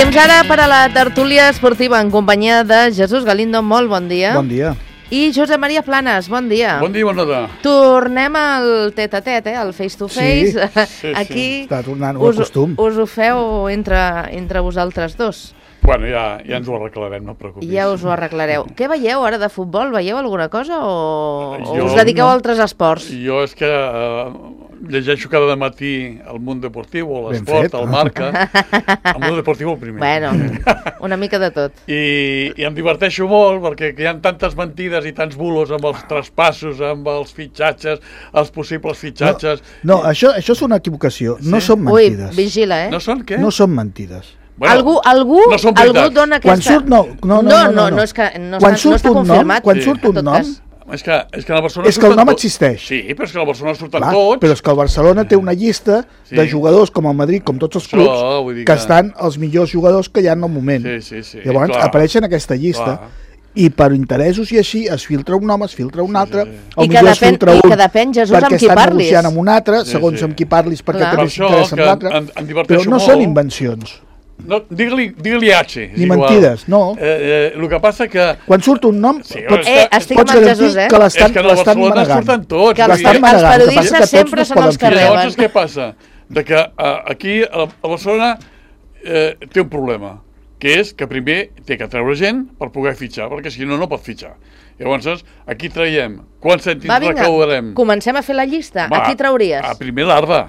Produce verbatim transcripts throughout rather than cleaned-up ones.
Temps ara per a la tertúlia esportiva en companyia de Jesús Galindo. Molt bon dia. Bon dia. I Josep Maria Planes, bon dia. Bon dia, bona tarda. Tornem al tet-a-tet, eh, al face-to-face. Sí, sí, Aquí sí. Està tornant un costum. Us ho feu entre, entre vosaltres dos. Bueno, ja, ja ens ho arreglarem, no et preocupis. Ja us ho arreglareu. Què veieu ara de futbol? Veieu alguna cosa o, o Jo us dediqueu no. a altres esports? Jo és que uh, llegeixo cada matí el Mundo Deportivo, l'Esport, el Marca. El Mundo Deportivo el primer. Bueno, una mica de tot. I, I em diverteixo molt perquè hi ha tantes mentides i tants bulos amb els traspassos, amb els fitxatges, els possibles fitxatges. No, no això, això és una equivocació. No Sí? són Ui, mentides. vigila, eh? No són què? No són mentides. Bueno, algú algú, no són algú veritats. dona aquesta... Quan surt, no, no, no, no, no, no és que no quan està, no surt està un nom, confirmat. quan Sí. surt en un tot nom, cas. És que, és que a la Barcelona és que el surten nom tots. existeix. Sí, però és que a la Barcelona surten Clar, tots. però és que el Barcelona té una llista Sí. de jugadors, com el Madrid, com tots els Això, clubs, vull dir que que- estan els millors jugadors que hi ha en el moment. Sí, sí, sí. Llavors clar. apareixen en aquesta llista. Clar. I per interessos i així es filtra un nom, es filtra un altre, sí. o I que millor es depèn- filtra i un que depèn, Jesús, amb perquè qui estan parlis. negociant amb un altre, Sí, segons sí. amb qui parlis perquè Clar. també Per això s'interessa amb que l'altre, em- em diverteixo però no molt. són invencions. No, digue-li digue H. és Ni igual. mentides, no. Eh, eh, el que passa que... Quan surt un nom, Sí, pots, Eh, estic pots amb el garantir Jesús, eh? que És l'estan que a la l'estan Barcelona manegant. surten tots. Que els, vull dir, L'estan els manegant, que passa periodistes que tots sempre no són els poden que I fer. llavors reben. què passa? De que uh, aquí a, a Barcelona eh, té un problema, que és que primer té que treure gent per poder fitxar, perquè si no, no pot fitxar. Llavors, aquí traiem quants cèntims Va, vinga, recaudarem. comencem a fer la llista. Va, a qui trauries? A primer l'Arda.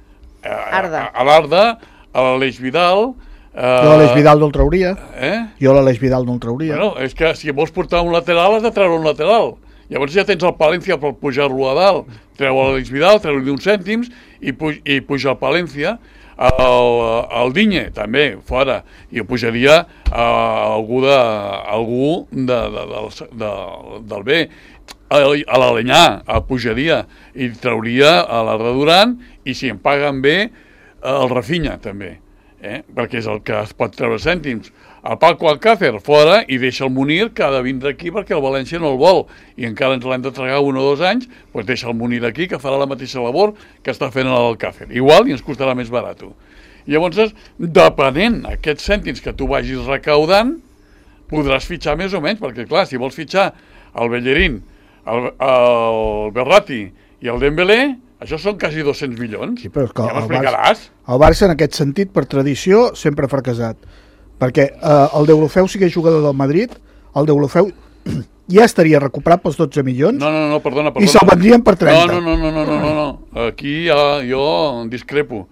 A, Arda. A, a l'Arda, a l'Aleix Vidal... Uh, Jo l'Aleix Vidal no el trauria. Eh? Jo l'Aleix Vidal no el trauria. Bueno, és que si vols portar un lateral has de treure un lateral. Llavors ja tens el Palència per pujar-lo a dalt. Treu l'Àlex Vidal, treu-li uns cèntims i, puj, i puja el Palència. El, el Digne, també, fora. I ho pujaria a algú, de, algú de, de, de, de, del B. A, a l'Alenyà el pujaria i trauria a l'Arda Duran i si em paguen bé el Rafinha també. Eh? Perquè és el que es pot treure cèntims. El Paco Alcácer fora i deixa el Munir que ha de vindre aquí perquè el València no el vol i encara ens l'hem de tragar un o dos anys, doncs deixa el Munir aquí que farà la mateixa labor que està fent l'Alcácer. Igual i ens costarà més barat. Llavors, depenent aquests cèntims que tu vagis recaudant, podràs fitxar més o menys, perquè clar, si vols fitxar el Bellerín, el, el Berratti i el Dembélé, això són quasi dos-cents milions. Sí, però és que ja el m'explicaràs. Barça, el Barça, en aquest sentit, per tradició, sempre ha fracassat. Perquè eh, el Deulofeu sí que és jugador del Madrid, el Deulofeu ja estaria recuperat pels dotze milions No, no, no, perdona, perdona. i se'l vendrien per trenta. No, no, no, no, no, no, no. Aquí ja, jo discrepo.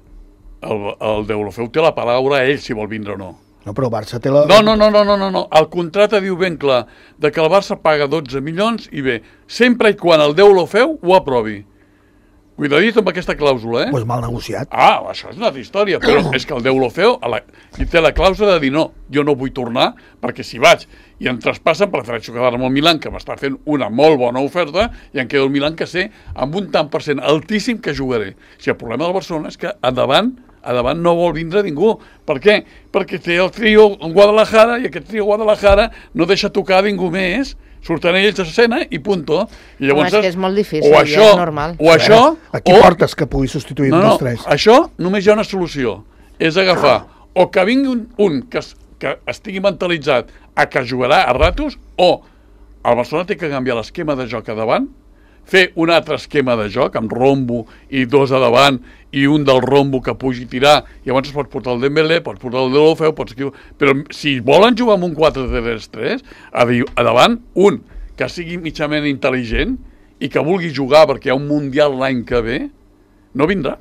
El, el Deulofeu té la paraula a ell si vol vindre o no. No, però el Barça té la... No, no, no, no, no, no, no. El contracte diu ben clar de que el Barça paga dotze milions i bé, sempre i quan el Deulofeu ho aprovi. Cuidadit amb aquesta clàusula, eh? Pues mal negociat. Ah, això és una altra història, però és que el Deulofeu la, i té la clàusula de dir no, jo no vull tornar, perquè si vaig i em traspassen, prefereixo quedar-me al Milan, que m'està fent una molt bona oferta, i em quedo al Milan que sé, amb un tant per cent altíssim que jugaré. Si el problema del Barcelona és que a davant, a davant no vol vindre ningú. Per què? Perquè té el trio Guadalajara, i aquest trio Guadalajara no deixa tocar ningú més, surten ells d'escena i punto. I llavors, Home, és que és molt difícil, o ja això, és normal. O això, Aquí o... portes que pugui substituir No, un no, dels tres. això només hi ha una solució. És agafar o que vingui un, un que, es, que estigui mentalitzat a que jugarà a ratos, o el Barcelona té que canviar l'esquema de joc a davant, fer un altre esquema de joc, amb rombo i dos a davant, i un del rombo que pugi tirar, i llavors pots portar el Dembélé, pots portar el Deulofeu, pots... Però si volen jugar amb un quatre tres tres, a, a davant, un que sigui mitjament intel·ligent i que vulgui jugar perquè hi ha un Mundial l'any que ve, no vindrà.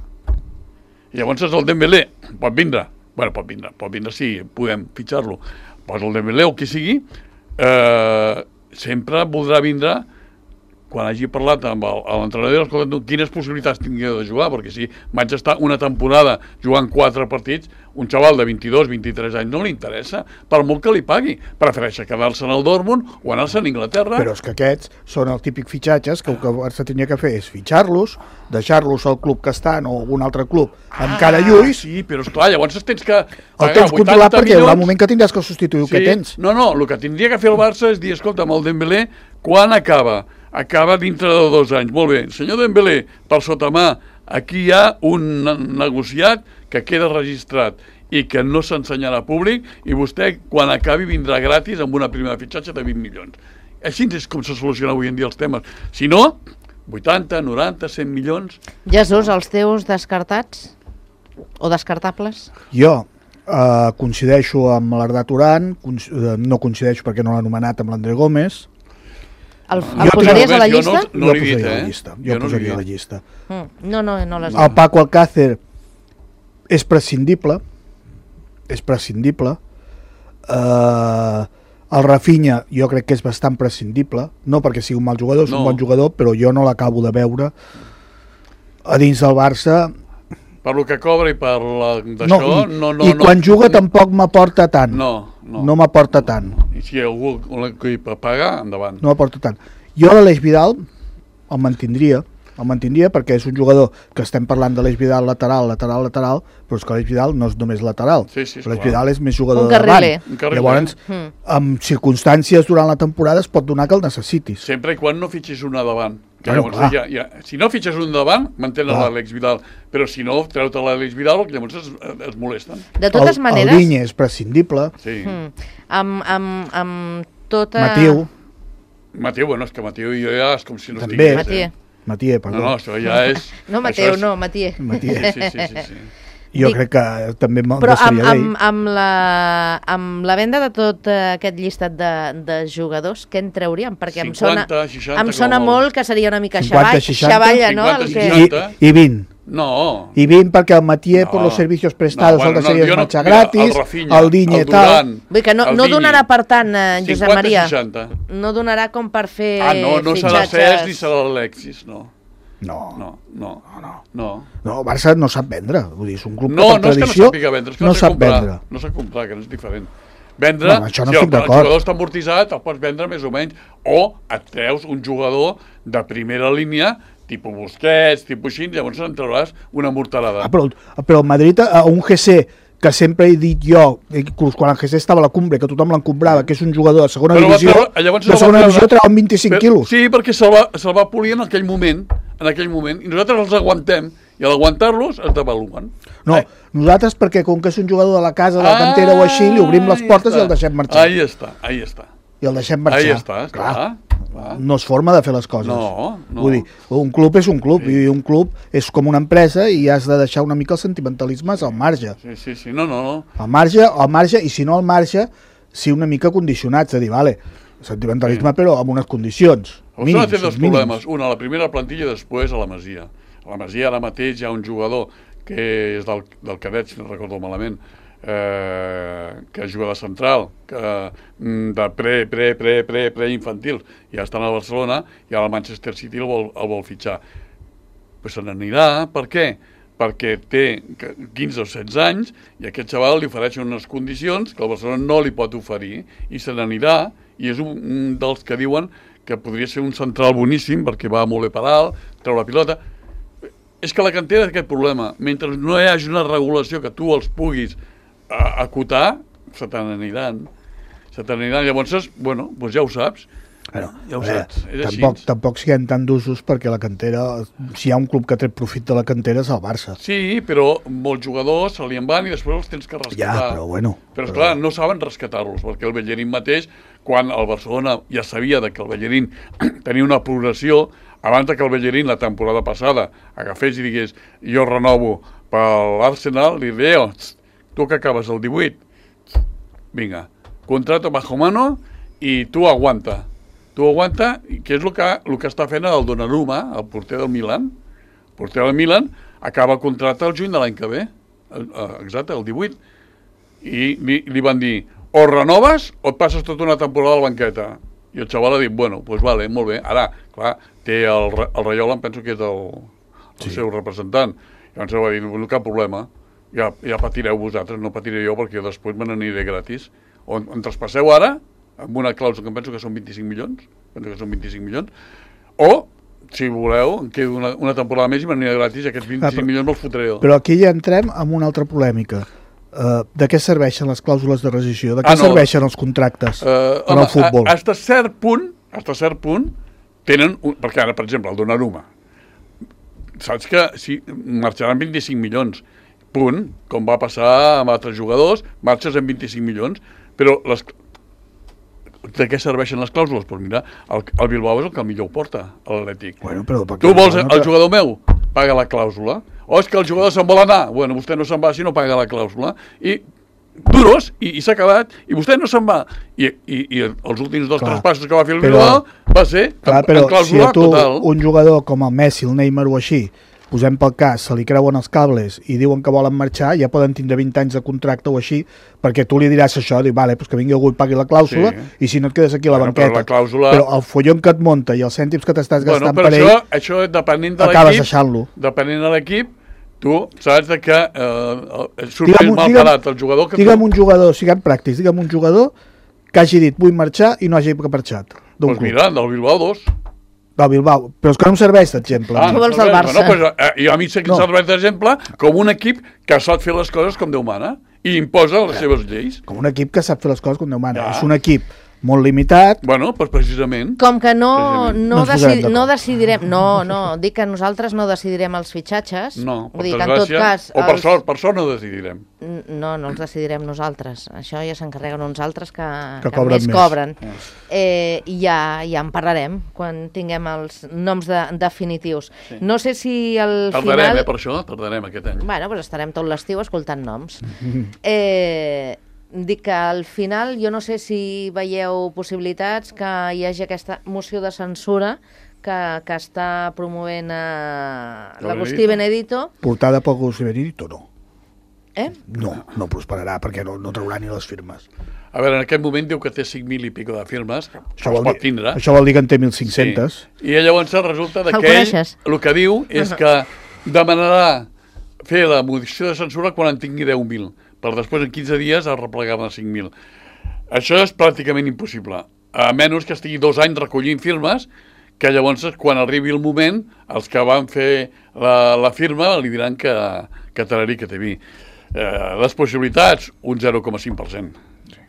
I llavors el Dembélé pot vindre, bueno, pot vindre, pot vindre si podem fitxar-lo, pues el Dembélé o qui sigui, eh, sempre voldrà vindre quan hagi parlat amb l'entrenador, escolta, quines possibilitats tingueu de jugar, perquè si vaig estar una temporada jugant quatre partits, un xaval de vint-i-dos vint-i-tres anys no li interessa, per molt que li pagui. Prefereix quedar-se en el Dortmund o anar-se a Anglaterra. Però és que aquests són el típic fitxatges que el que el Barça tenia que fer és fitxar-los, deixar-los al club que estan o algun altre club amb cara lluís. Sí, però esclar, llavors tens que... El tens controlat perquè hi haurà un moment que tindràs que substituir el sí, que tens. No, no, el que tindria que fer el Barça és dir, escolta, amb el Dembélé, quan acaba? Acaba dintre de dos anys. Molt bé, senyor Dembélé, per sota mà, aquí hi ha un negociat que queda registrat i que no s'ensenyarà públic i vostè, quan acabi, vindrà gratis amb una primera fitxatge de vint milions. Així és com se soluciona avui en dia els temes. Si no, vuitanta, noranta, cent milions... Jesús, els teus descartats? O descartables? Jo eh, coincideixo amb l'Arda Turan, no coincideixo perquè no l'ha anomenat amb l'André Gómez. El, el posaries a la llista? Jo no, no l'he dit, eh? eh? Jo, jo no posaria a la llista. Mm, no, no, no l'has dit. El Paco Alcácer és prescindible, és prescindible. Uh, el Rafinha jo crec que és bastant prescindible, no perquè sigui un mal jugador, és no. un bon jugador, però jo no l'acabo de veure a dins del Barça. Per lo que cobra i per d'això... No, i, no, no, i no, quan no, juga no, tampoc m'aporta tant. No, no. No m'aporta tant. I si algú l'equip paga, endavant. No m'aporta tant. Jo l'Aleix Vidal el mantindria, el mantindria perquè és un jugador que estem parlant de l'Aleix Vidal lateral, lateral, lateral, però és que l'Aleix Vidal no és només lateral. Sí, sí, L'Aleix Vidal és més jugador un de davant. Un carriler. Llavors, mm. amb circumstàncies durant la temporada es pot donar que el necessitis. Sempre i quan no fitxis una davant. Que Bueno, llavors, clar. ja, ja, si no fitxes un davant, mantenen Clar. l'Àlex Vidal, però si no, treu-te l'Àlex Vidal, llavors es, es molesten. De totes el, maneres... El Vinya és prescindible. Sí. Mm, amb, amb, amb tota... Matiu, Mateu, bueno, és que Mateu i jo ja és com si no També. estigués. Matié. Eh? Matié, perdó. No, no, això ja és... No, això Mateu, és- no, Matié. Matié. Sí, sí, sí, sí. Jo Dic- crec que també me'n Però amb, deixaria d'ell. amb, amb, la, amb la venda de tot eh, aquest llistat de, de jugadors, què en trauríem? Perquè em sona, cinquanta, seixanta, em sona com a molt que seria una mica cinquanta, xavall, seixanta, xavalla, no? El cinquanta, que... seixanta. I, I vint. No. I vint perquè el Matié, No. por los servicios prestados, No, el bueno, de series jo no- marxa mira, gratis, el Rafinha, el Digne el tal... Duran, Vull dir que no, el no Vinya. donarà per tant, eh, Josep cinquanta, Maria, seixanta. no donarà com per fer Ah, no, no serà fitxatges. Cesc ni serà l'Alexis, no. No, No, no, no. no. No, el Barça no sap vendre. Vull dir, és un club No, que per no és que no tradició sàpiga vendre, és que no no, sé sap comprar. vendre. No sé comprar, que no és diferent. Vendre, Bueno, això no si el, estic el d'acord. jugador està amortitzat, el pots vendre més o menys, o et treus un jugador de primera línia, tipus Busquets, tipus així, llavors en trauràs una morterada. Ah, però, però el Madrid, a un G C que sempre he dit jo, inclús quan el G C estava a la cumbre, que tothom l'encombrava, que és un jugador de segona Però va divisió, treure- llavors se'l de va segona treure- divisió treuen vint-i-cinc Però- quilos. Sí, perquè se'l va, se va polir en aquell moment, en aquell moment, i nosaltres els aguantem, i al aguantar-los es devaluen. No, Ai. nosaltres perquè com que és un jugador de la casa, de la cantera o així, li obrim les Ahí portes està. i el deixem marxar. Ahí està, ahí està. I el deixem marxar. Ahí està, Clar, clar, clar. no és forma de fer les coses. No, no. Vull dir, un club és un club, Sí. i un club és com una empresa i has de deixar una mica els sentimentalismes al marge. Sí, sí, sí, no, no, no. Al marge, al marge, i si no al marge, sí una mica condicionats, a dir, vale, sentimentalisme Sí. però amb unes condicions. El mínims, Barcelona té dos mínims. problemes. Una, a la primera plantilla, i després a la Masia. A la Masia ara mateix hi ha un jugador que és del, del cadet, si no recordo malament, eh, que juga de central, que, mm, de pre, pre, pre, pre, pre infantil, ja està al Barcelona, i ara el Manchester City el vol, el vol fitxar. Pues se n'anirà, per què? Perquè té quinze o setze anys i aquest xaval li ofereix unes condicions que el Barcelona no li pot oferir i se n'anirà, i és un, un dels que diuen que podria ser un central boníssim perquè va molt bé per alt, treu la pilota. És que la cantera és aquest problema. Mentre no hi hagi una regulació que tu els puguis uh, acotar, se te n'aniran. Se te n'aniran. Llavors, bueno, doncs ja ho saps. Bueno, ja ho a veure, saps. És així. tampoc, tampoc siguem tan d'usos perquè la cantera, si hi ha un club que tret profit de la cantera és el Barça. Sí, però molts jugadors se li en van i després els tens que rescatar. Ja, però bueno. Però, esclar, no saben rescatar-los, perquè el Bellerín mateix, quan el Barcelona ja sabia de que el Bellerín tenia una progressió, abans de que el Bellerín la temporada passada agafés i digués jo renovo per l'Arsenal, li deia, tu que acabes el divuit, vinga, contrato bajo mano i tu aguanta. Tu aguanta, que és el que, el que està fent el Donnarumma, el porter del Milan. El porter del Milan acaba el contracte el juny de l'any que ve, el, exacte, el divuit. I li, li van dir, o renoves o et passes tota una temporada a la banqueta. I el xaval ha dit, bueno, doncs pues vale, molt bé. Ara, clar, té el, el Raiola, em penso que és el, el sí. seu representant. Llavors va dir, no cap problema, ja, ja patireu vosaltres, no patiré jo perquè després me n'aniré gratis. O em traspasseu ara, amb una clàusula que em penso que són vint-i-cinc milions, penso que són vint-i-cinc milions, o, si voleu, em quedo una, una temporada més i m'aniré gratis, i aquests vint-i-cinc ah, però, milions me'ls fotré jo. Però aquí ja entrem en una altra polèmica. Uh, de què serveixen les clàusules de rescisió? De què ah, no. serveixen els contractes uh, en home, el futbol? A, hasta cert punt, hasta cert punt, tenen, un, perquè ara, per exemple, el Donnarumma, saps que sí, marxaran vint-i-cinc milions, punt, com va passar amb altres jugadors, marxes amb vint-i-cinc milions, però les... de què serveixen les clàusules? Pues mira, el, el Bilbao és el que millor ho porta, l'Atlètic. Bueno, però, tu vols el jugador meu? Paga la clàusula. O és que el jugador se'n vol anar? Bueno, vostè no se'n va si no paga la clàusula. I duros, i, i s'ha acabat, i vostè no se'n va. I, i, i els últims dos traspassos que va fer el Bilbao va ser clar, en, en clàusula si a tu, total. Un jugador com el Messi, el Neymar o així, posem pel cas, se li creuen els cables i diuen que volen marxar, ja poden tindre vint anys de contracte o així, perquè tu li diràs això, diu, vale, pues que vingui algú i pagui la clàusula, sí. I si no et quedes aquí a la bueno, banqueta. Però, la clàusula... però el follon que et monta i els cèntims que t'estàs gastant bueno, per això, ell, això depenent de acabes l'equip, deixant-lo. Depenent de l'equip, tu saps de que eh, surt digue'm, més mal digue'm, parat el jugador que digue'm tu. un jugador, siguem pràctics, digue'm un jugador que hagi dit vull marxar i no hagi marxat. Doncs pues mira, del Bilbao dos. Del Bilbao, però és que no em serveix d'exemple. Ah, tu vols del Barça. Bueno, pues, eh, I a mi sé que no. em serveix d'exemple com un equip que sap fer les coses com Déu mana i imposa les seves lleis. Com un equip que sap fer les coses com Déu mana. Ja. És un equip molt limitat. Bueno, doncs precisament. Com que no, no, no, decidi, no decidirem... No, no, dic que nosaltres no decidirem els fitxatges. No, per Vull dir que en tot cas... O per els... sort, per sort no decidirem. No, no els decidirem nosaltres. Això ja s'encarreguen uns altres que, que, que cobren més, més cobren. Eh, I ja, ja en parlarem quan tinguem els noms de, definitius. Sí. No sé si al tardarem, final... eh, per això, tardarem aquest any. Bueno, doncs estarem tot l'estiu escoltant noms. eh... Dic que al final jo no sé si veieu possibilitats que hi hagi aquesta moció de censura que, que està promovent uh, l'Agustí Benedito. Portada per Agustí Benedito, no. Eh? No, no prosperarà perquè no, no traurà ni les firmes. A veure, en aquest moment diu que té cinc mil i pico de firmes, això els vol pot tindre. Això vol dir que en té mil cinc-centes. Sí. I llavors resulta de el que ell, coneixes? el que diu és que demanarà fer la moció de censura quan en tingui deu mil, per després en quinze dies es replegava de cinc mil. Això és pràcticament impossible, a menys que estigui dos anys recollint firmes, que llavors quan arribi el moment els que van fer la, la firma li diran que, que tararí, que té vi. Eh, les possibilitats, un zero coma cinc per cent.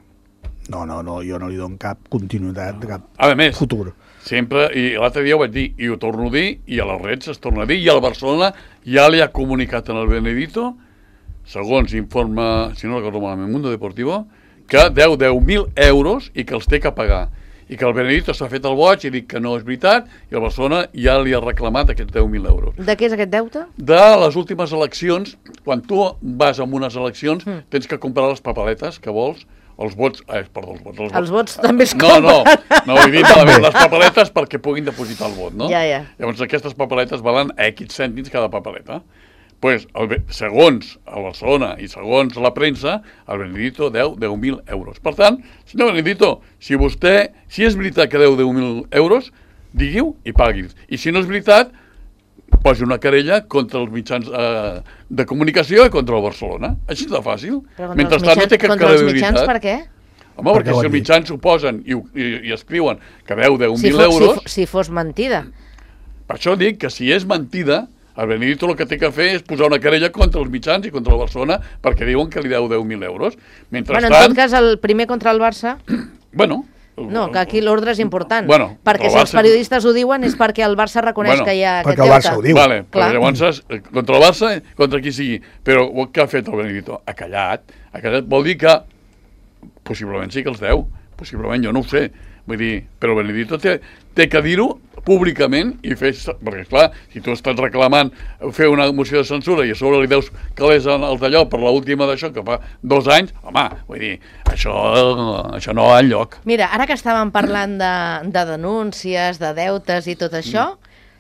No, no, no, jo no li dono cap continuïtat, cap a més, futur. Sempre, i l'altre dia ho vaig dir, i ho torno a dir, i a les reds es torna a dir, i al Barcelona ja li ha comunicat en el Benedito, segons informa, si no recordo malament, Mundo Deportivo, que deu deu mil euros i que els té que pagar. I que el Benedito s'ha fet el boig i dit que no és veritat, i el Barcelona ja li ha reclamat aquests deu mil euros. De què és aquest deute? De les últimes eleccions, quan tu vas a unes eleccions, mm. tens que comprar les papeletes que vols, els vots... Eh, perdó, els vots. Els vots, els vots també es compren. No, no, no vull dir malament, les papeletes perquè puguin depositar el vot, no? Ja, ja. Llavors aquestes papeletes valen X cèntims cada papeleta. Pues, el, segons el Barcelona i segons la premsa, el Benedito deu deu mil euros. Per tant, senyor Benedito, si vostè, si és veritat que deu deu mil euros, digui-ho i pagui. I si no és veritat, posi una querella contra els mitjans eh, de comunicació i contra el Barcelona. Així de fàcil. Però contra, els mitjans, no contra els mitjans per què? Home, perquè, perquè si els mitjans ho posen i, i, i escriuen que deu deu mil si euros... Si, si fos mentida. Per això dic que si és mentida, el Benedito el que té que fer és posar una querella contra els mitjans i contra el Barcelona perquè diuen que li deu deu mil euros. Mentre bueno, en tot cas, el primer contra el Barça... bueno... No, que aquí l'ordre és important. Bueno, perquè si els periodistes ho diuen és perquè el Barça reconeix bueno, que hi ha aquest deute. Perquè el Barça ho diu. Vale, però llavors, contra el Barça, contra qui sigui. Però què ha fet el Benedito? Ha callat. Ha callat. Vol dir que possiblement sí que els deu. Possiblement, jo no ho sé. Vull dir, però el Benedito té, té que dir-ho públicament i fer... Perquè, esclar, si tu estàs reclamant fer una moció de censura i a sobre li deus calés el d'allò per l'última d'això, que fa dos anys, home, vull dir, això, això no va enlloc. Mira, ara que estàvem parlant de, de denúncies, de deutes i tot això,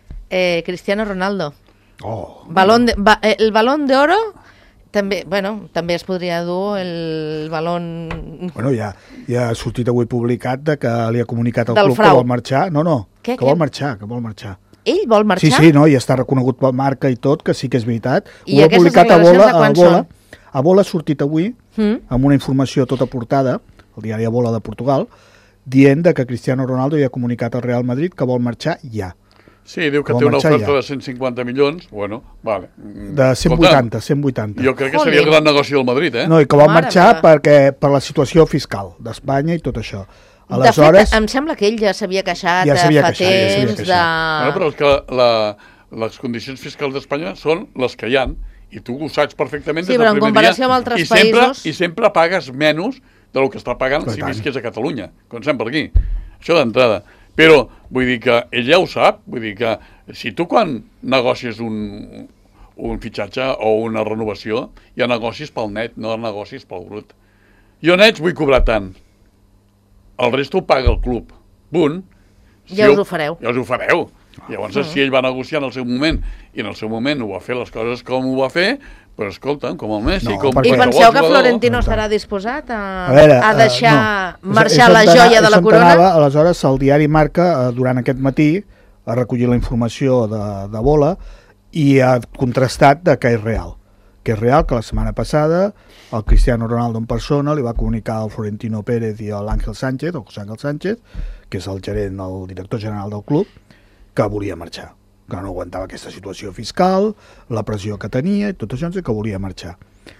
eh, Cristiano Ronaldo. Oh. Balón de, ba, eh, el Balón de Oro... També, bueno, també es podria dur el balón... Bueno, ja, ja ha sortit avui publicat de que li ha comunicat al Del club frau. que vol marxar. No, no, què, que què? vol marxar, que vol marxar. Ell vol marxar? Sí, sí, no, i està reconegut per marca i tot, que sí que és veritat. I ho ha publicat a Bola, a Bola. són? A Bola ha sortit avui, Mm? amb una informació tota portada, el diari A Bola de Portugal, dient de que Cristiano Ronaldo ja ha comunicat al Real Madrid que vol marxar ja. Sí, diu que Vol té una marxar oferta ja. de cent cinquanta milions, bueno, vale. De cent vuitanta, cent vuitanta. Jo crec que seria el gran negoci del Madrid, eh? No, i que vol Mare marxar meva. perquè, per la situació fiscal d'Espanya i tot això. Aleshores... De fet, em sembla que ell ja s'havia queixat Ja ja s'havia fa queixat, ja s'havia temps queixat. de... Bueno, però és que la, les condicions fiscals d'Espanya són les que hi ha i tu ho saps perfectament sí, des del primer dia. Sí, però en comparació amb altres I sempre, països... I sempre pagues menys del que està pagant Clar, si tant. visqués a Catalunya, com sempre aquí. Això d'entrada. Però, vull dir que ell ja ho sap, vull dir que si tu quan negocies un, un fitxatge o una renovació, hi ha negocis pel net, no negocis pel brut. Jo nets vull cobrar tant. El resto ho paga el club. Punt. Si Ja us ho fareu. Ja us ho fareu. Llavors, uh -huh. si ell va negociar en el seu moment, i en el seu moment ho va fer les coses com ho va fer, però escolta, com el Messi, No, com perquè- I qualsevol penseu que jugador. Florentino estarà disposat a, A, veure, a deixar uh, no. marxar És- la és on joia anava- de la és on corona? anava, aleshores, el diari Marca, eh, durant aquest matí, ha recollit la informació de, de Bola i ha contrastat de que és real. Que és real que la setmana passada el Cristiano Ronaldo en persona li va comunicar al Florentino Pérez i a l'Àngel Sánchez, el José Ángel Sánchez, que és el gerent, el director general del club, que volia marxar, que no aguantava aquesta situació fiscal, la pressió que tenia i tot això, i que volia marxar.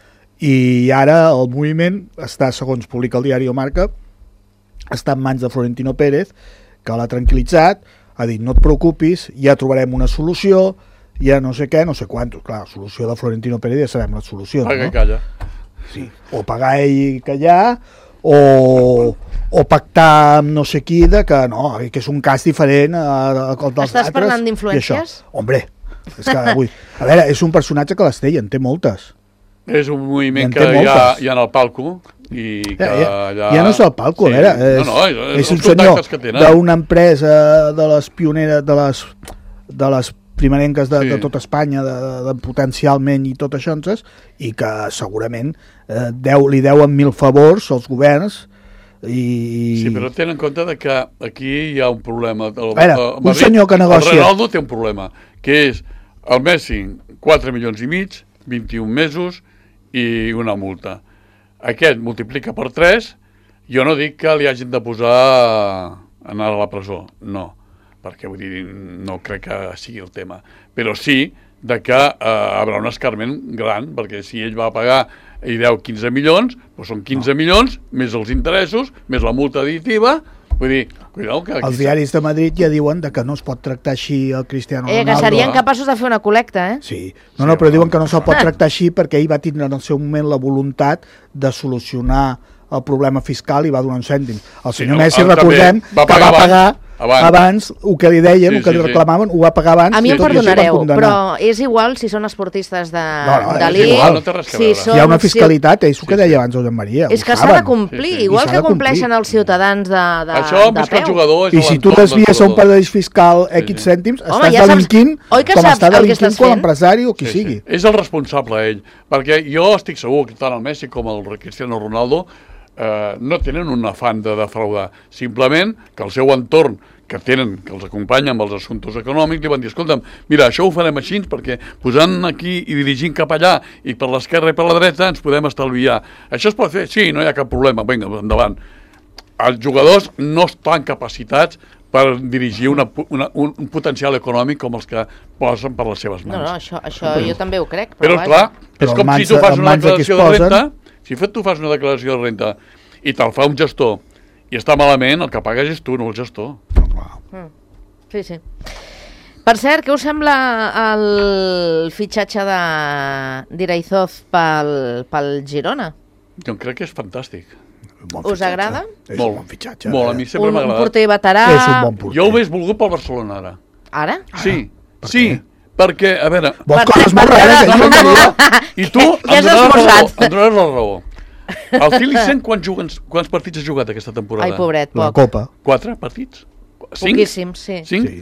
I ara el moviment està, segons publica el diari Marca, està en mans de Florentino Pérez, que l'ha tranquil·litzat, ha dit no et preocupis, ja trobarem una solució, ja no sé què, no sé quantos. Clar, la solució de Florentino Pérez ja sabem les solucions, Paga i no? calla. Sí. O pagar ell i callar, o, o pactar amb no sé qui, de que no, que és un cas diferent al dels Estàs altres. parlant i d'influències? això. Hombre, és que avui... A veure, és un personatge que les té i en té moltes. És un moviment I que en té hi ha, moltes. hi ha en el palco i que Ja, ja, allà... ja no és el palco, Sí. a veure, és, no, no, és, és un els senyor contactes que tenen. d'una empresa de les pioneres, de les, de les primerenques de, Sí. de tot Espanya, de, de, de potencialment i tot això, i que segurament eh, deu, li deuen mil favors als governs i... Sí, però ten en compte de que aquí hi ha un problema. El, A veure, el un Madrid- senyor que negocia- El Ronaldo té un problema, que és el Messi, quatre milions i mig, vint-i-un mesos i una multa. Aquest multiplica per tres, jo no dic que li hagin de posar a anar a la presó, no, perquè vull dir, no crec que sigui el tema, però sí de que eh, hi haurà un escarment gran, perquè si ell va pagar i deu quinze milions, doncs són quinze no. milions, més els interessos, més la multa additiva, vull dir, cuidao que... Els diaris de Madrid ja diuen de que no es pot tractar així el Cristiano Eh, Ronaldo. que serien capaços de fer una col·lecta, eh? Sí, no, no, però diuen que no se'l pot tractar així perquè ell va tindre en el seu moment la voluntat de solucionar el problema fiscal i va donar un cèntim. El senyor no, Messi, també recordem, va que pagar va pagar abans, abans. abans el que li deien, Sí, el que li sí, sí. reclamaven, ho va pagar abans. A mi i em tot i això el van perdonareu, condemnar. però és igual si són esportistes de, No, no, de és l'E, igual, no té res que si veure. són... Hi ha una fiscalitat, és el que Sí, deia sí. abans el Joan Maria. És ho que s'ha saben. de complir, Sí, sí. igual I s'ha que de complir. compleixen els ciutadans de, de, Això, de més que el peu. jugador, és I si tu l'entorn del desvies a un jugador. paradís fiscal Sí, X sí. cèntims, Home, estàs ja saps- delinquint oi que com saps està el que delinquint estàs com fent? l'empresari o qui Sí, sí. sigui. És el responsable, ell, perquè jo estic segur que tant el Messi com el Cristiano Ronaldo eh, no tenen un afany de defraudar, simplement que el seu entorn que tenen, que els acompanya amb els assumptes econòmics, li van dir, escolta'm, mira, això ho farem així perquè posant aquí i dirigint cap allà i per l'esquerra i per la dreta ens podem estalviar. Això es pot fer? Sí, no hi ha cap problema, vinga, endavant. Els jugadors no estan capacitats per dirigir una, una, un, un potencial econòmic com els que posen per les seves mans. No, no, això, això jo també ho crec, però, Però, vaja. clar, és Però com en si mans tu de- fas en una mans de qui es declaració de posen- renta, si fet tu fas una declaració de renta i te'l fa un gestor i està malament, el que pagues és tu, no el gestor. Mm. Sí, sí. Per cert, què us sembla el fitxatge de d'Iraizoz pel, pel Girona? Jo crec que és fantàstic. Bon Us fitxatge. agrada? És Molt, un bon fitxatge. molt, a mi sempre Un, m'ha un agradat. porter veterà... És un bon porter. Jo ho hauria volgut pel Barcelona, ara. Ara? Sí, per sí, què? perquè, a veure... Vols Per- coses molt per- rares, per- eh, Joan Maria? I tu Ja em has donaràs la raó. esmorzat. Em donaràs la raó. El Philipsen, quants, juguen, quants partits ha jugat aquesta temporada? Ai, pobret, La poc. Copa. Quatre partits? Cinc? Poquíssim, sí. Cinc? Sí.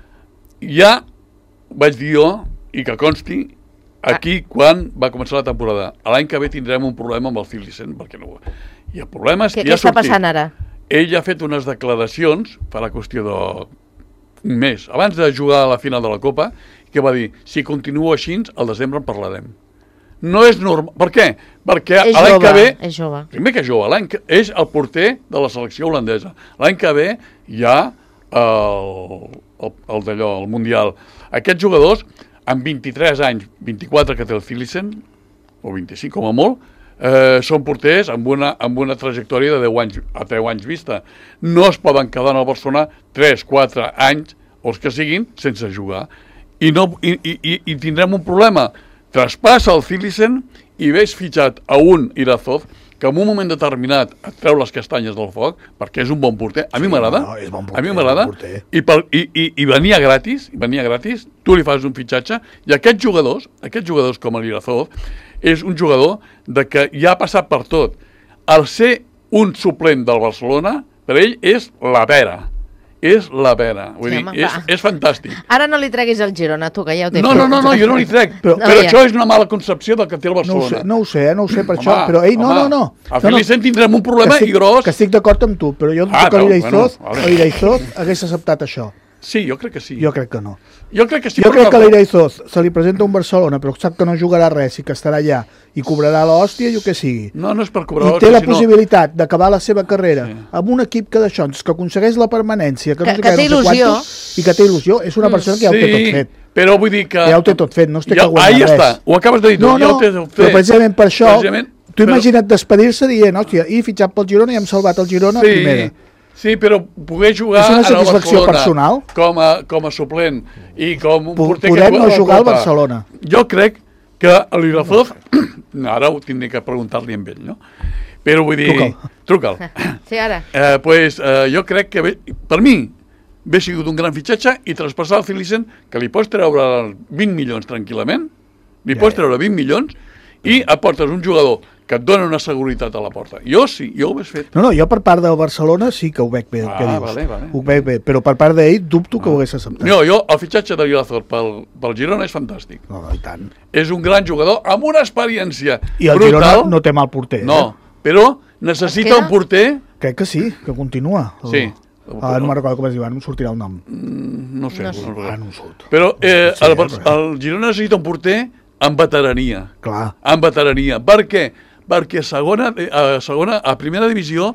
Ja vaig dir jo, i que consti, aquí quan va començar la temporada. L'any que ve tindrem un problema amb el Philipsen, perquè no... Hi ha problemes... Què, i què ha està sortit. passant ara? Ell ha fet unes declaracions, fa la qüestió d'un mes, abans de jugar a la final de la Copa, que va dir, si continuo així, al desembre en parlarem. No és normal. Per què? Perquè És l'any jove, que ve... és jove. Primer que jove, l'any que és el porter de la selecció holandesa. L'any que ve hi ha el, el, el d'allò, el Mundial. Aquests jugadors, amb vint-i-tres anys, vint-i-quatre que té el Philipsen, o vint-i-cinc com a molt, eh, són porters amb una, amb una trajectòria de deu anys, a deu anys vista. No es poden quedar en el Barcelona tres, quatre anys, o els que siguin, sense jugar. I, no, i, i, i tindrem un problema. traspassa el Cillisen i ves fitxat a un Irazov que en un moment determinat et treu les castanyes del foc, perquè és un bon porter. A mi m'agrada. no, és bon porter, a mi m'agrada. bon porter. I, per, i, i, I venia gratis, venia gratis, tu li fas un fitxatge, i aquests jugadors, aquests jugadors com l'Irazov, és un jugador de que ja ha passat per tot. El ser un suplent del Barcelona, per ell és la vera. És la vera. Vull Sí, dir, home, és, va. és fantàstic. Ara no li treguis el Girona, tu, que ja ho té No, fet. no, no, no, jo no li trec. Però, No, però ja. això és una mala concepció del que té el No ho sé, Barcelona. no ho sé, eh, no ho sé per Home, això, però ell, no, home, no, no. A no, no. Felicent tindrem un problema que estic, i gros. Que estic d'acord amb tu, però jo Ah, ah, que no, l'Iraizoz bueno, vale. l'Iraizoz hagués acceptat això. Sí, jo crec que sí. Jo crec que no. Jo crec que sí. Jo però crec que no. l'Iraizoz se li presenta un Barcelona, però sap que no jugarà res i que estarà allà i cobrarà l'hòstia i el que sigui. No, no és per cobrar I l'hòstia, té la sinó- possibilitat d'acabar la seva carrera Sí. amb un equip que d'això, que aconsegueix la permanència, que, Que- no sé que què, té no sé il·lusió. quantos, i que té il·lusió, és una persona que ja ho té tot fet. però vull dir que... Ja ho té tot fet, no es té Ja- que guanyar ahí res. està, ho acabes de dir tu, No, ja no, ho té tot però fet. precisament per això, Precisament, tu però- imagina't despedir-se dient, hòstia, he fitxat pel Girona i hem salvat el Girona a primera. Sí, però poder jugar És una en el satisfacció Barcelona personal. com a, com a suplent i com un Po- porter podem que no juga a la jugar al Copa. Barcelona. Jo crec que l'Irazov, ara ho tindré que preguntar-li amb ell, no? Però vull dir... Truca'l. Truca'l. Sí, ara. Eh, pues, eh, jo crec que, bé, per mi, hauria sigut un gran fitxatge i traspassar el Cillisen, que li pots treure vint milions tranquil·lament, li Ja, pots ja. treure vint milions i aportes un jugador que et dona una seguretat a la porta. Jo sí, jo ho hagués fet. No, no, jo per part del Barcelona sí que ho veig bé, el Ah, que dius. vale, vale. Ho veig bé, però per part d'ell dubto que ho hagués acceptat. No, jo, el fitxatge de Irazor pel, pel Girona és fantàstic. No, no, i tant. És un gran jugador amb una experiència I el brutal. Girona no té mal porter. No, però necessita Es queda? un porter... Eh? Crec que sí, que continua. El- Sí. Ah, no me'n recordo com es diu, ara no em sortirà el nom. No sé. No sé. No, Ara no, no em surt. Però eh, Sí, el, però- el Girona necessita un porter amb veterania. Clar. Amb veterania. Per què? Perquè a segona, eh, a, segona, a primera divisió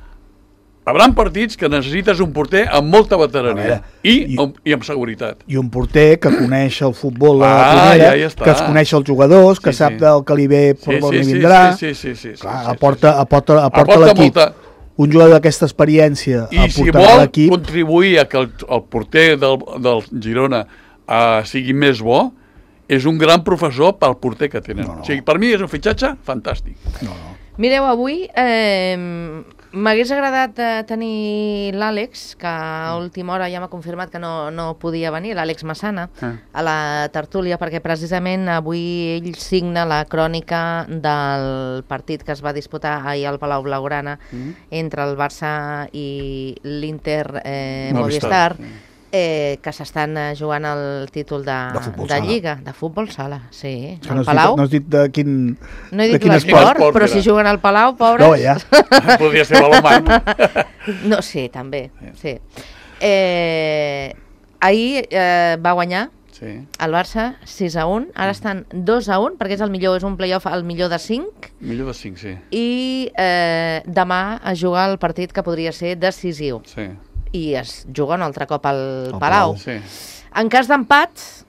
hauran partits que necessites un porter amb molta veterania A veure, i, i- amb, i amb seguretat. I un porter que coneix el futbol a la Ah, primera, ja hi està. que es coneix els jugadors, que Sí, sap sí. del que li ve per on li vindrà. Sí, sí, sí. sí, Clar, sí, sí, aporta, sí. aporta, aporta, Aporta l'equip. molta- Un jugador d'aquesta experiència I si aportarà vol l'equip. contribuir a que el, el porter del, del Girona uh, sigui més bo, és un gran professor pel porter que tenen. No, no. O sigui, per mi és un fitxatge fantàstic. No, no. Mireu, avui eh, m'hagués agradat eh, tenir l'Àlex, que a última hora ja m'ha confirmat que no, no podia venir, l'Àlex Massana, Ah. a la tertúlia, perquè precisament avui ell signa la crònica del partit que es va disputar ahir al Palau Blaugrana Mm. entre el Barça i l'Inter eh, Movistar. Movistar, eh, que s'estan eh, jugant el títol de, De futbol de sala. Lliga, de futbol sala, sí, Que al no has Palau. dit, no has dit de quin... No he de dit quin l'esport, esport però era. si juguen al Palau, pobres... No, ja. Podria ser balomant. No, sí, també, sí. Eh, ahir eh, va guanyar Sí. el Barça sis a un, ara estan dos a un, perquè és el millor, és un playoff al millor de cinc, Millor de cinc, sí. i eh, demà es juga el partit que podria ser decisiu, Sí. i es juga un altre cop al Al Palau. Palau. sí. En cas d'empat,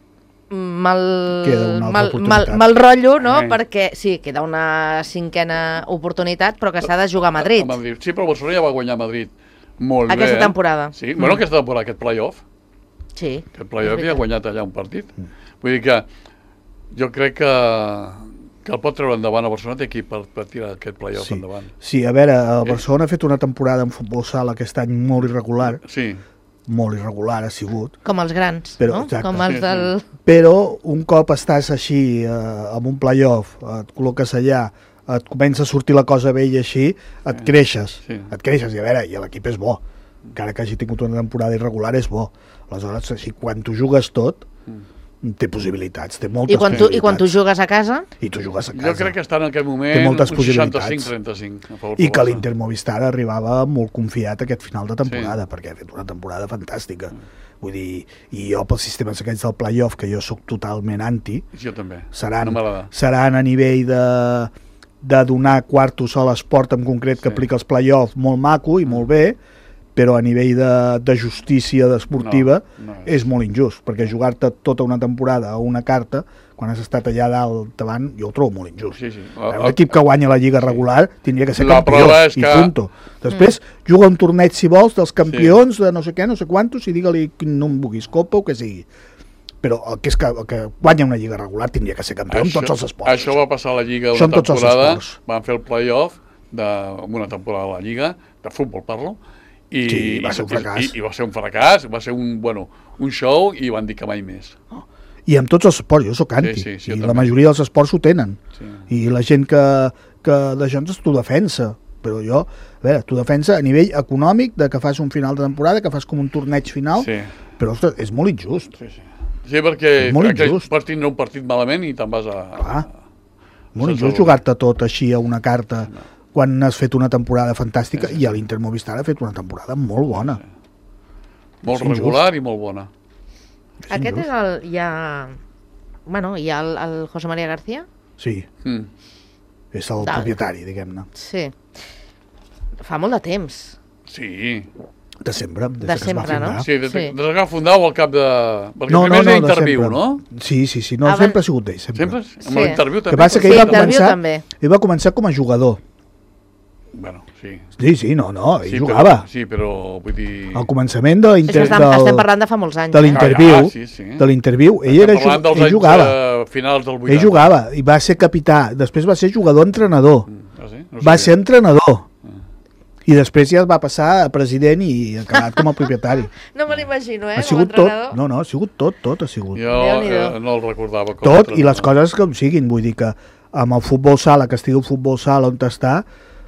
mal, Queda una altra mal, mal, oportunitat. mal rotllo, no? Eh. Perquè sí, queda una cinquena oportunitat, però que s'ha de jugar a Madrid. A Madrid. Sí, però el Barcelona ja va guanyar a Madrid molt Aquesta bé. eh? temporada. Sí, bueno, Mm. aquesta temporada, aquest playoff. Sí. Aquest playoff és ja ha veritat. guanyat allà un partit. Vull dir que jo crec que, que el pot treure endavant. El Barcelona té equip per, per tirar aquest playoff Sí. endavant. sí, a veure, el Barcelona ha fet una temporada en futbol sala aquest any molt irregular, Sí, molt irregular ha sigut, Com els grans, Però, no? exacte. Com els Sí, del... però un cop estàs així eh, amb un playoff, et col·loques allà, et comença a sortir la cosa bé i així, et Sí. creixes, Sí. et creixes, i a veure, i l'equip és bo, encara que hagi tingut una temporada irregular és bo, aleshores, així, quan tu jugues tot, té possibilitats, té moltes I quan, tu, possibilitats. I quan tu jugues a casa, I tu jugues a casa. jo crec que està en aquest moment Té moltes un possibilitats. seixanta-cinc trenta-cinc. a favor I del que Barça. l'Inter Movistar arribava molt confiat a aquest final de temporada, perquè ha fet una temporada fantàstica. Vull dir, i jo pels sistemes aquests del playoff, que jo sóc totalment anti, Jo també. seran, No m'agrada. seran a nivell de, de donar quartos a l'esport en concret que Sí. aplica els playoffs molt maco i molt bé, però a nivell de, de justícia esportiva No, no és molt injust, perquè jugar-te tota una temporada a una carta, quan has estat allà dalt davant, jo ho trobo molt injust. Sí, sí. Un equip que guanya la Lliga regular tindria que ser La campió, prova és i que- punto. Després, juga un torneig, si vols, dels campions de no sé què, no sé quantos, i digue-li no em vulguis, copa o que sigui. però el que és que, el que guanya una lliga regular tindria que ser campió en tots els esports. Això va passar a la Lliga Això en una tots els temporada, esports. van fer el play-off d'una temporada a la Lliga, de futbol parlo, i, Sí, va ser un fracàs. I, i va ser un fracàs, va ser un, bueno, un show i van dir que mai més. I amb tots els esports, jo sóc anti, Sí, sí, sí, i jo la també. majoria dels esports ho tenen. Sí. I la gent que, que d'això ens t'ho defensa, però jo, a veure, t'ho defensa a nivell econòmic, de que fas un final de temporada, que fas com un torneig final, Sí. però ostres, és molt injust. Sí, sí. Sí, perquè És molt aquell injust. pots tindre un partit malament i te'n vas a... Clar. Molt Sense injust el- jugar-te tot així a una carta quan has fet una temporada fantàstica, i a l'Inter Movistar ha fet una temporada molt bona. Molt és injust. regular i molt bona. Aquest injust. és el... Hi ha... Bueno, hi ha el, el José María García? Sí, Mm. és el Da- propietari, diguem-ne. Sí. Fa molt de temps. Sí, De sempre, des De que es va sempre, no? fundar. sí, des, Sí. des que va fundar o al cap de... Perquè No, no, primer no, és de interviu, sempre. no? Sí, sí, sí, no, Ah, sempre va- ha sigut d'ell, sempre. Sempre? Sí. Amb l'interviu també? Que passa que Sí, ell va, Interviu començar, també. ell va començar com a jugador. Bueno, sí. Sí, sí, no, no, ell Sí, jugava. Però, sí, però vull dir... Al començament de És que l'inter... estem, del, estem parlant de fa molts anys. de eh? l'interviu, Ah, ja, sí, sí. de l'interviu, ell, Estem era, parlant dels ell anys, jugava. eh, finals del vuitanta. Ell jugava i va ser capità, després va ser jugador-entrenador, Ah, sí? No va sabia. ser entrenador, i després ja va passar a president i ha acabat com a propietari. No me l'imagino, eh? Ha com a sigut tot, entrenador. no, no, ha sigut tot, tot ha sigut. Jo Déu-n'hi-do. eh, no el recordava. Com Tot, a i les entrenador. coses com siguin, vull dir que amb el futbol sala, que estigui el futbol sala on està,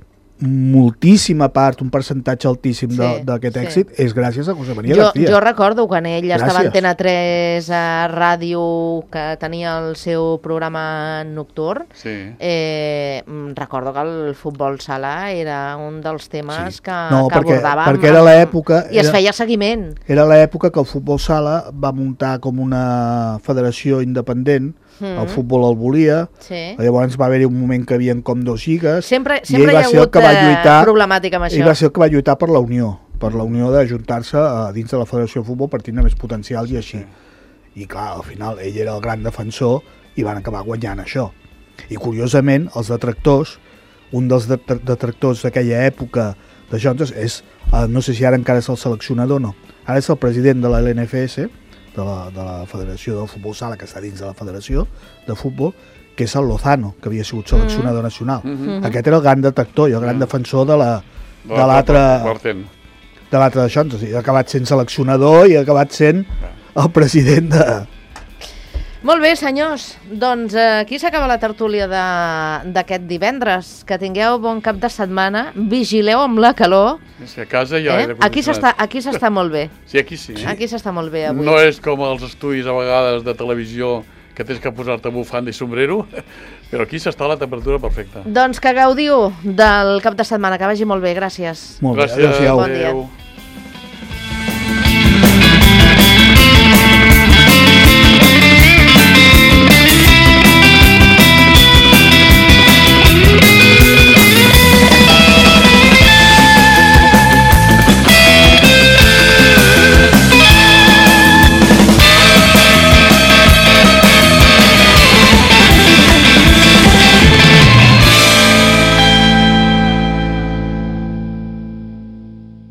moltíssima part, un percentatge altíssim de- Sí, d'aquest sí. èxit és gràcies a José María Jo, García. jo recordo quan ell estava a Gràcies. Antena tres a ràdio, que tenia el seu programa nocturn, Sí. eh, mm, recordo que el futbol sala era un dels temes Sí. que, No, que perquè- abordàvem. perquè era l'època- I es era- feia seguiment. Era l'època que el futbol sala va muntar com una federació independent, Mm. el futbol el volia, Sí. llavors va haver-hi un moment que havien com dos lligues, Sempre, i sempre ell hi va ha ser el hagut que va eh, lluitar, problemàtica amb ell això. va ser el que va lluitar per la unió, per la unió d'ajuntar-se a dins de la federació de futbol per tindre més potencial i així. I clar, al final ell era el gran defensor i van acabar guanyant això. I curiosament, els detractors, un dels det- detractors d'aquella època de Jones és, eh, no sé si ara encara és el seleccionador o no, ara és el president de la L N F S, de la, de la Federació del Futbol Sala, que està dins de la Federació de Futbol, que és el Lozano, que havia sigut seleccionador nacional. Mhm. Aquest era el gran detractor i el gran Mm. defensor de la De de l'altre Vertent. de l'altre d'això, i ha acabat sent seleccionador i ha acabat sent el president de... Molt bé, senyors. Doncs eh, aquí s'acaba la tertúlia de- d'aquest divendres. Que tingueu bon cap de setmana. Vigileu amb la calor. Si a casa hi ha Eh? aire Aquí s'està condicionat. aquí s'està molt bé. Sí, aquí sí. Eh? Aquí s'està molt bé avui. No és com els estudis a vegades de televisió que tens que posar-te bufanda i sombrero, però aquí s'està a la temperatura perfecta. Doncs que gaudiu del cap de setmana. Que vagi molt bé. Gràcies. Molt bé, Gràcies, adéu-siau. Bon dia. adéu.